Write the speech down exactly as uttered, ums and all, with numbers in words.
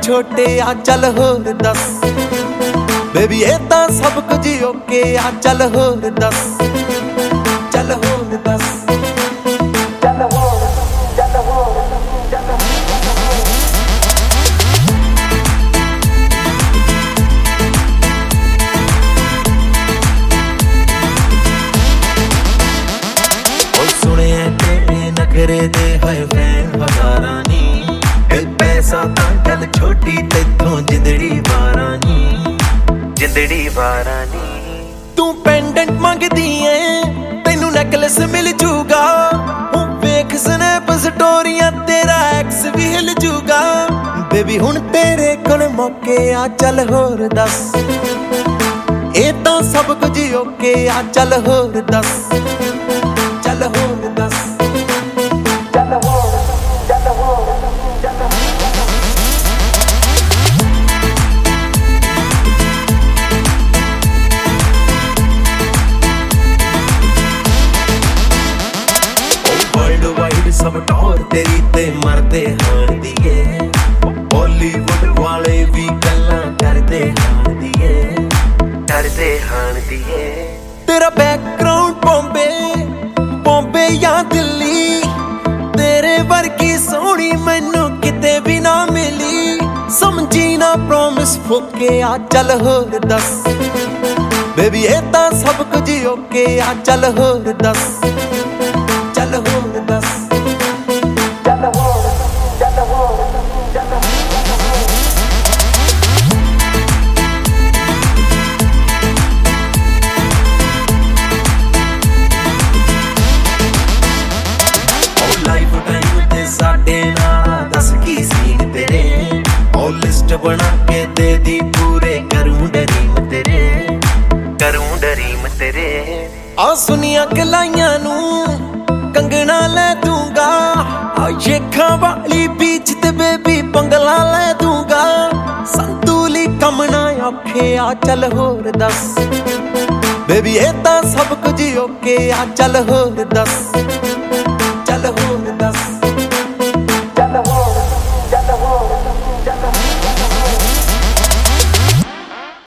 छोटे आ चल होर दस बेबी ये तां सब कुछ ओके आ चल होर दस चल होर दस चल होर चल होर चल ओ सुने तेरे नखरे दे होए फैन हजारां नी पैसा तां गल छोटी तेथों जिंदड़ी बारां नी जिंदड़ी बारां नी तू पेंडेंट मंगदी ऐ तैनू नेकलेस मिल जूगा वेख स्नैप स्टोरियां तेरा एक्स भी हिल जूगा बेबी हुण तेरे कोल मौके आ चल होर दस ए तां सब कुछ ओके आ चल होर दस चल होर दस चल होर चल होर चल सब टौर तेरी ते मरदे हान दिए बॉलीवुड वाले भी गल्लां करदे हान दिए करदे हान दिए तेरा बैकग्राउंड बॉम्बे बॉम्बे या दिल्ली तेरे वर्गी सोहनी मैनू किते भी ना मिली समझी ना प्रॉमिस फुके आ चल होर दस बेबी ये तां सब कुछ ओके आ चल होर दस चल होर दस लिस्ट बना के दे दी पूरे करूं डरीम तेरे करूं डरीम तेरे आ सुनिया गलाइयां नू कंगना ले दूंगा आ शेखां वाली बीच ते बेबी बंगला ले दूंगा संतुली कम ना औखे आ चल होर दस बेबी ये तां सब कुछ ओके आ चल होर दस चल होर